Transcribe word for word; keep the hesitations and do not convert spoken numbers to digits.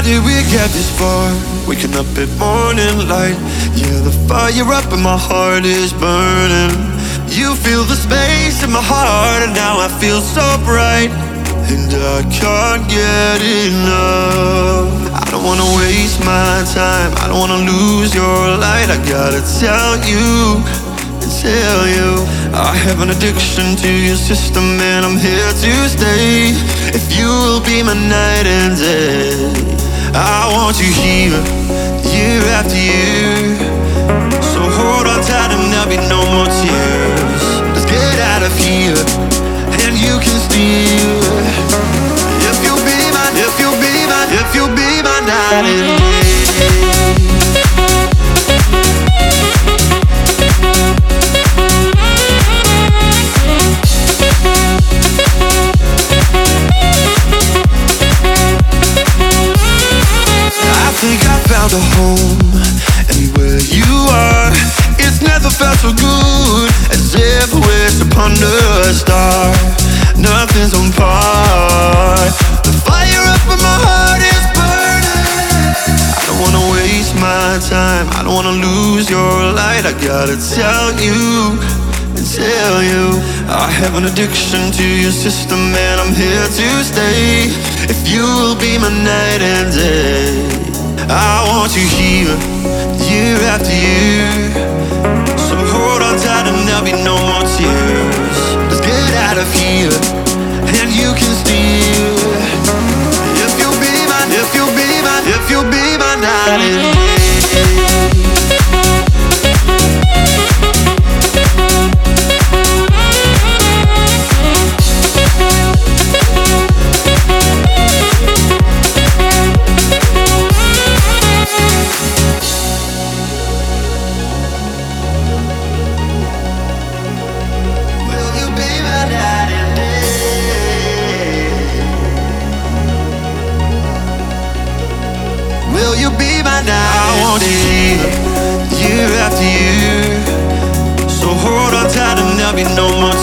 did we get this far? Waking up at morning light. Yeah, the fire up in my heart is burning. You feel the space in my heart, and now I feel so bright. And I can't get enough. I don't wanna waste my time, I don't wanna lose your light. I gotta tell you, tell you, I have an addiction to your system, and I'm here to stay. If you will be my night and day, I want you here, year after year. So hold on tight and there'll be no more tears. Let's get out of here, and you can steal. If you'll be my, if you'll be my, if you'll be my night and day. I think I found a home, and where you are, it's never felt so good, as if we're up under a star. Nothing's on par. The fire up in my heart is burning. I don't wanna waste my time, I don't wanna lose your light. I gotta tell you, and tell you, I have an addiction to your system, and I'm here to stay. If you'll be my night and day, I want you here, year after year. So hold on tight and there'll be no more tears. Let's get out of here, and you can steal. If you'll be my, if you'll be my, if you'll be my night and day. I want you here, year after year. So hold on tight and there'll be no more